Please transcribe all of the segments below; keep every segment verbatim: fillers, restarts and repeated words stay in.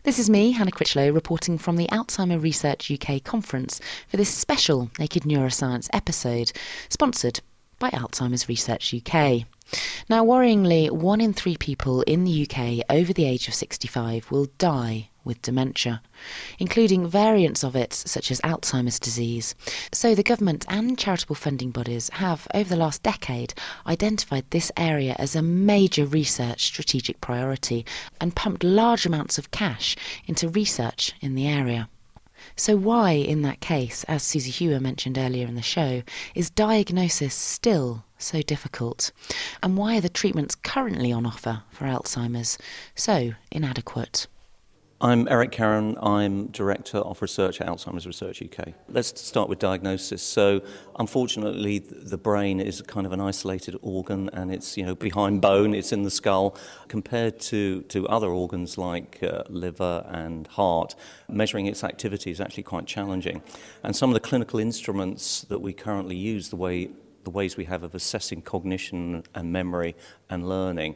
This is me, Hannah Critchlow, reporting from the Alzheimer Research U K conference for this special Naked Neuroscience episode, sponsored by Alzheimer's Research U K. Now, worryingly, one in three people in the U K over the age of sixty-five will die with dementia, including variants of it such as Alzheimer's disease. So the government and charitable funding bodies have, over the last decade, identified this area as a major research strategic priority and pumped large amounts of cash into research in the area. So why, in that case, as Susie Hewer mentioned earlier in the show, is diagnosis still so difficult? And why are the treatments currently on offer for Alzheimer's so inadequate? I'm Eric Carron. I'm Director of Research at Alzheimer's Research U K. Let's start with diagnosis. So, unfortunately, the brain is kind of an isolated organ, and it's, you know, behind bone, it's in the skull. Compared to, to other organs like uh, liver and heart, measuring its activity is actually quite challenging. And some of the clinical instruments that we currently use, the way the ways we have of assessing cognition and memory and learning,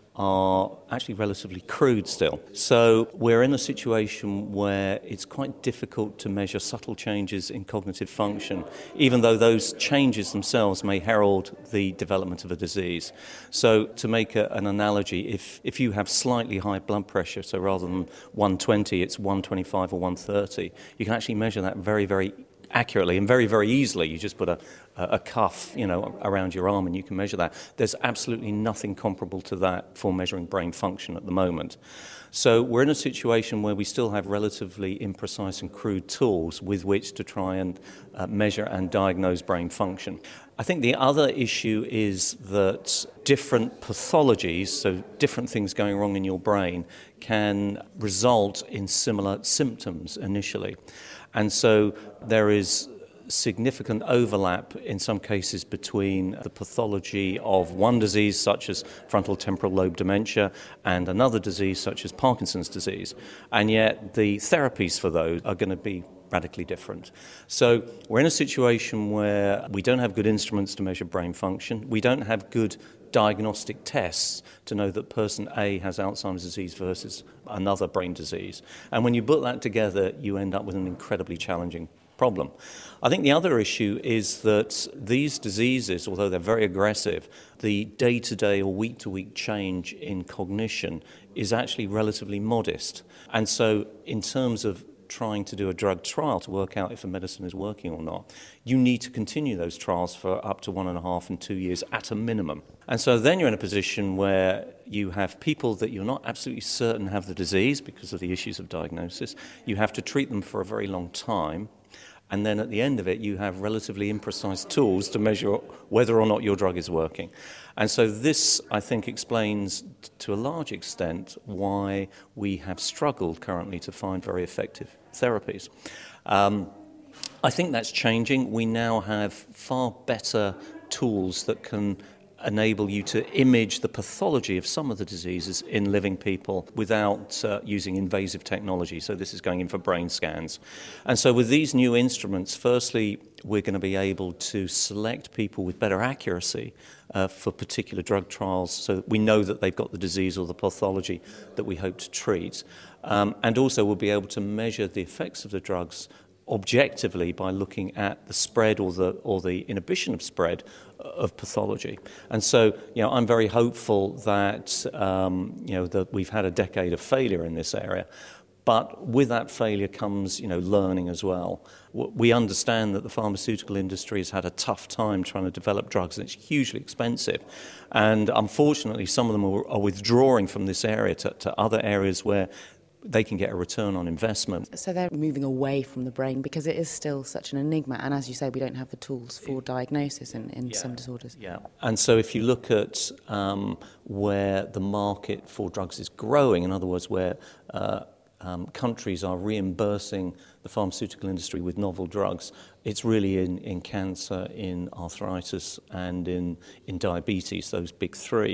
are actually relatively crude still. So we're in a situation where it's quite difficult to measure subtle changes in cognitive function, even though those changes themselves may herald the development of a disease. So to make a, an analogy, if, if you have slightly high blood pressure, so rather than one twenty, it's one twenty-five or one thirty, you can actually measure that very, very accurately and very, very easily. You just put a, a cuff, you know, around your arm and you can measure that. There's absolutely nothing comparable to that for measuring brain function at the moment. So we're in a situation where we still have relatively imprecise and crude tools with which to try and uh, measure and diagnose brain function. I think the other issue is that different pathologies, so different things going wrong in your brain, can result in similar symptoms initially. And so there is significant overlap in some cases between the pathology of one disease such as frontal temporal lobe dementia and another disease such as Parkinson's disease. And yet the therapies for those are going to be radically different. So we're in a situation where we don't have good instruments to measure brain function. We don't have good diagnostic tests to know that person A has Alzheimer's disease versus another brain disease. And when you put that together, you end up with an incredibly challenging problem. I think the other issue is that these diseases, although they're very aggressive, the day-to-day or week-to-week change in cognition is actually relatively modest. And so in terms of trying to do a drug trial to work out if a medicine is working or not, you need to continue those trials for up to one and a half and two years at a minimum. And so then you're in a position where you have people that you're not absolutely certain have the disease because of the issues of diagnosis. You have to treat them for a very long time. And then at the end of it, you have relatively imprecise tools to measure whether or not your drug is working. And so this, I think, explains to a large extent why we have struggled currently to find very effective therapies. Um, I think that's changing. We now have far better tools that can enable you to image the pathology of some of the diseases in living people without uh, using invasive technology. So this is going in for brain scans. And so with these new instruments, firstly, we're going to be able to select people with better accuracy uh, for particular drug trials so that we know that they've got the disease or the pathology that we hope to treat. Um, and also we'll be able to measure the effects of the drugs objectively by looking at the spread or the or the inhibition of spread of pathology. And so, you know, I'm very hopeful that um, you know that we've had a decade of failure in this area, but with that failure comes, you know, learning as well. We understand that the pharmaceutical industry has had a tough time trying to develop drugs, and it's hugely expensive. And unfortunately, some of them are, are withdrawing from this area to, to other areas where they can get a return on investment. So they're moving away from the brain because it is still such an enigma. And as you say, we don't have the tools for diagnosis in, in yeah. some disorders. Yeah. And so if you look at um, where the market for drugs is growing, in other words, where uh, um, countries are reimbursing the pharmaceutical industry with novel drugs, it's really in, in cancer, in arthritis, and in, in diabetes, those big three.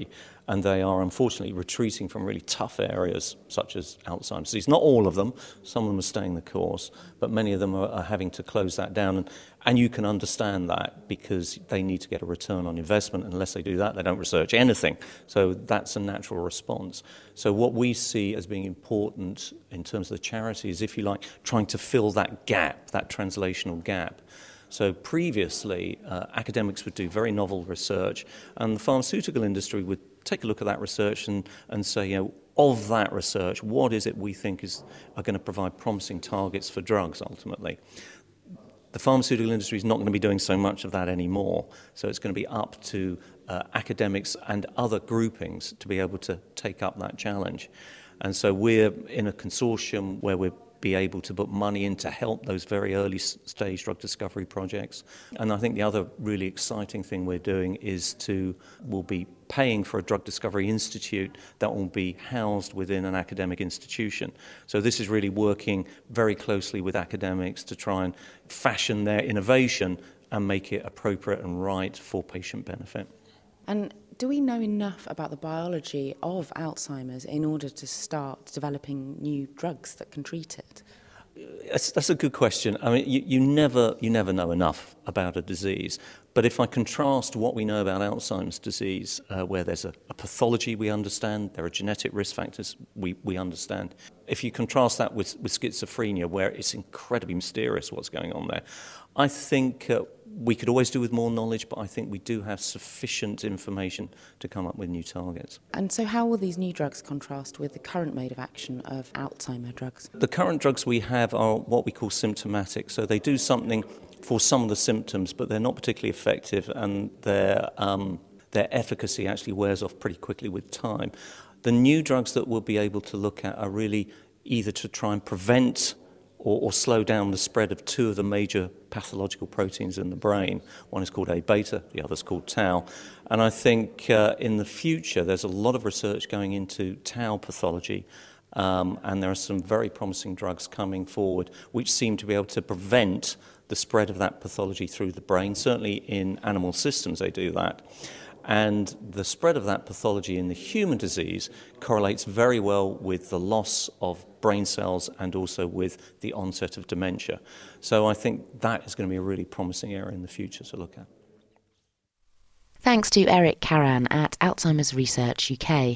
and they are unfortunately retreating from really tough areas such as Alzheimer's disease. Not all of them, some of them are staying the course, but many of them are, are having to close that down. And, and you can understand that because they need to get a return on investment. Unless they do that, they don't research anything. So that's a natural response. So what we see as being important in terms of the charity is, if you like, trying to fill that gap, that translational gap. So previously, uh, academics would do very novel research, and the pharmaceutical industry would take a look at that research and, and say, you know, of that research, what is it we think is are going to provide promising targets for drugs ultimately? The pharmaceutical industry is not going to be doing so much of that anymore, so it's going to be up to uh, academics and other groupings to be able to take up that challenge. And so we're in a consortium where we're be able to put money in to help those very early stage drug discovery projects. And I think the other really exciting thing we're doing is to, we'll be paying for a drug discovery institute that will be housed within an academic institution. So this is really working very closely with academics to try and fashion their innovation and make it appropriate and right for patient benefit. And do we know enough about the biology of Alzheimer's in order to start developing new drugs that can treat it? That's, that's a good question. I mean, you, you never you never know enough about a disease. But if I contrast what we know about Alzheimer's disease, uh, where there's a, a pathology we understand, there are genetic risk factors we, we understand. If you contrast that with, with schizophrenia, where it's incredibly mysterious what's going on there, I think uh, we could always do with more knowledge, but I think we do have sufficient information to come up with new targets. And so how will these new drugs contrast with the current mode of action of Alzheimer drugs? The current drugs we have are what we call symptomatic, so they do something for some of the symptoms, but they're not particularly effective, and their um, their efficacy actually wears off pretty quickly with time. The new drugs that we'll be able to look at are really either to try and prevent or, or slow down the spread of two of the major pathological proteins in the brain. One is called A beta, the other is called tau. And I think uh, in the future there's a lot of research going into tau pathology, um, and there are some very promising drugs coming forward which seem to be able to prevent the spread of that pathology through the brain. Certainly in animal systems they do that. And the spread of that pathology in the human disease correlates very well with the loss of brain cells and also with the onset of dementia. So I think that is going to be a really promising area in the future to look at. Thanks to Eric Karan at Alzheimer's Research U K.